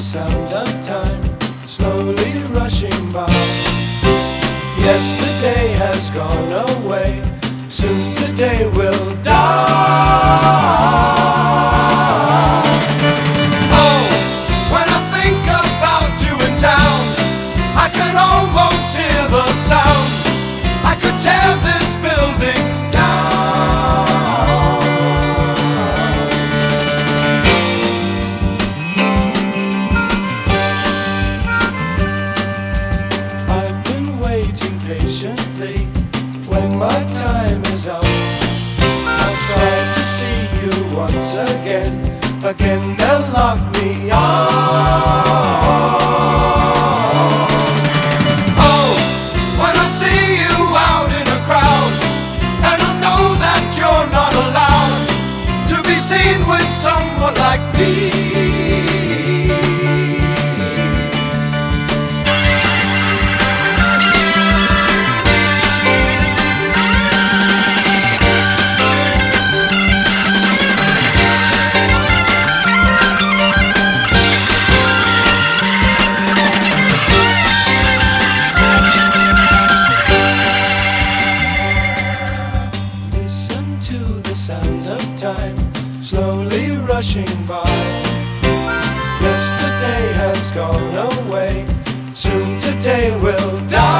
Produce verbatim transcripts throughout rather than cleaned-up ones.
sound of time slowly rushing by. Yesterday has gone away, soon today will die. Oh, when I think about you in town, I can almost hear the sound. I could tear this building down. I've been waiting patiently when my time is up. I tried to see you once again, again they'll lock me up. Oh, when I see you out in a crowd, and I know that you're not allowed to be seen with someone like me. Sounds of time slowly rushing by. Yesterday has gone away, soon today will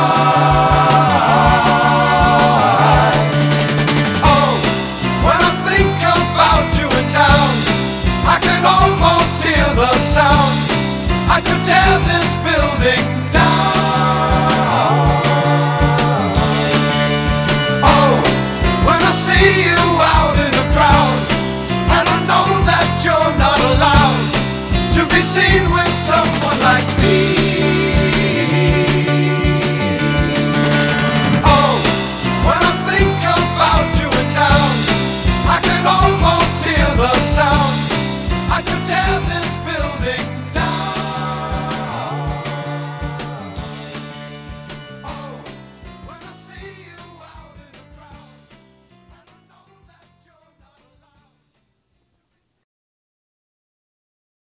die. Oh, when I think about you in town, I can almost hear the sound. I could tear this building down.